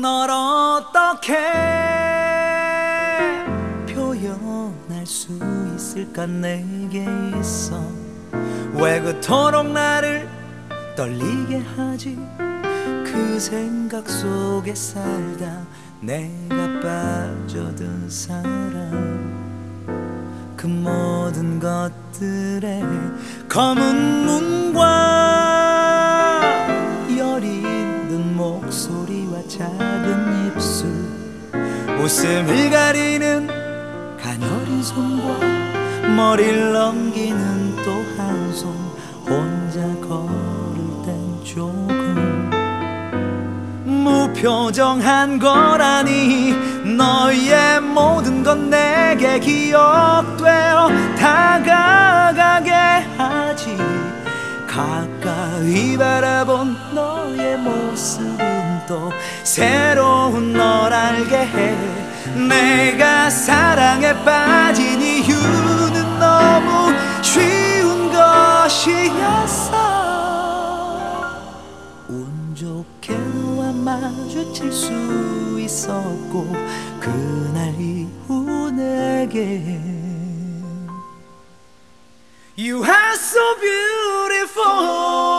널 어떻게 표현할 수 있을까 내게 있어. 왜 그토록 나를 떨리게 하지. 그 생각 속에 살다 내가 빠져든 사람. 그 모든 것들에 검은 눈과 여린 목소리와 작은 입술, 웃음을 가리는 가녀린 손과 머리를 넘기는 또 한 손. 혼자 걸을 땐 조금 무표정한 거라니. 너의 모든 건 내게 기억되어 다가가게 하지. 가까이 바라본 너의 모습은 또 새로운 널 알게 해. 내가 사랑에 빠진 이유는 너무 쉬운 것이었어. 운 좋게 너와 마주칠 수 있었고, 그날 이후 내게 You are so beautiful.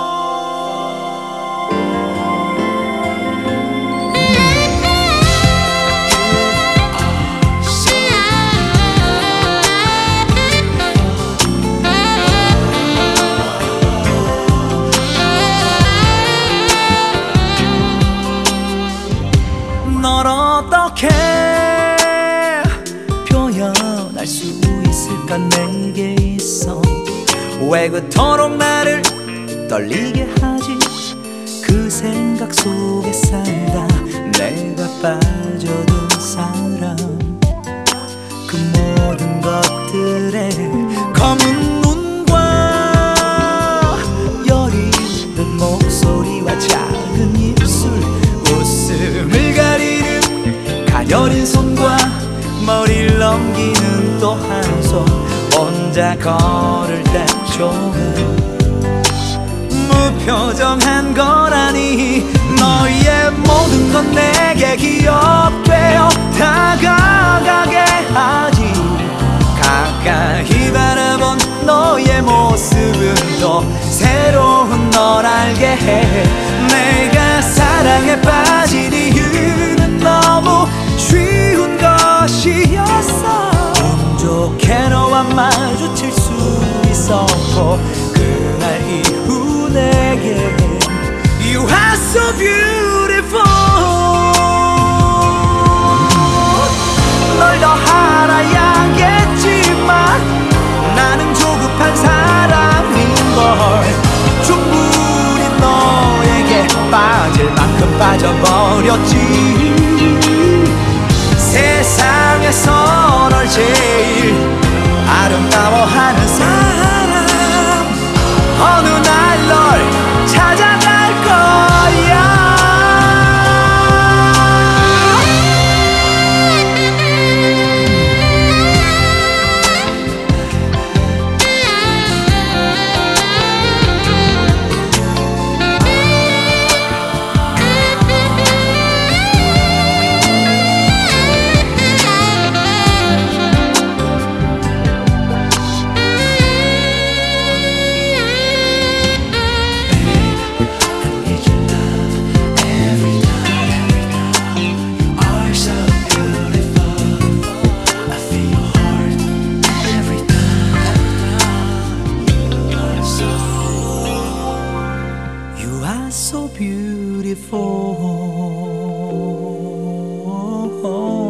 널 어떻게 표현할 수 있을까 내게 있어. 왜 그토록 나를 떨리게 하지. 그 생각 속에 살다 내가 빠져든 사람. 그 모든 것들에 검은 눈과 여린 목소리와 작은 입술, 웃음을 가리는 가녀린 손과 머리를 넘기는 또 한 손. 혼자 걸을 땐 조금 무표정한 거라니. 너의 모든 건 내게 기억되어 다가가게 하지. 가까이 바라본 너의 모습은 또 새로운 널 알게 해. 내가 사랑에 빠진 이유는 너무 쉬운 것이었어. 운 좋게 너와 마주칠 수 있었고, 그날 이후 내게 You are so beautiful. 널 더 알아야겠지만 나는 조급한 사람인걸. 충분히 너에게 빠질 만큼 빠져버렸지. 세상에서 널 제일 아름다워하는 사람. 어느 날 널 찾아갈 거야. So beautiful.